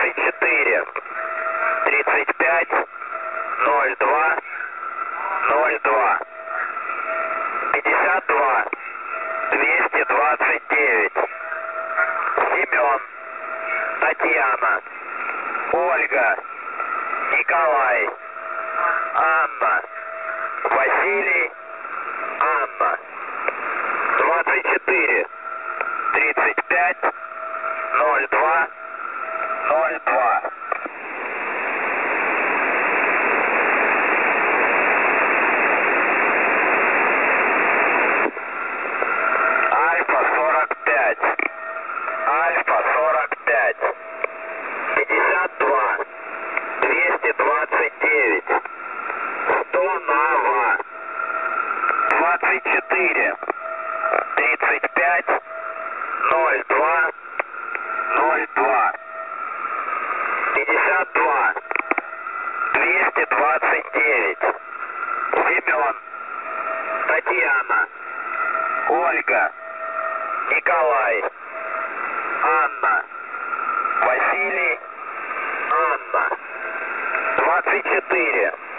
24, 35, 02, 02, 52, 229, Семен, Татьяна, Ольга, Николай, Анна, Василий, Анна, 24, 35, 02, 02. Альфа 45, Альфа 45, 52, 229, 100 Нава, 24, 35, 02, 02, 52, 229, Семен, Татьяна, Ольга, Николай, Анна, Василий, Анна, 24,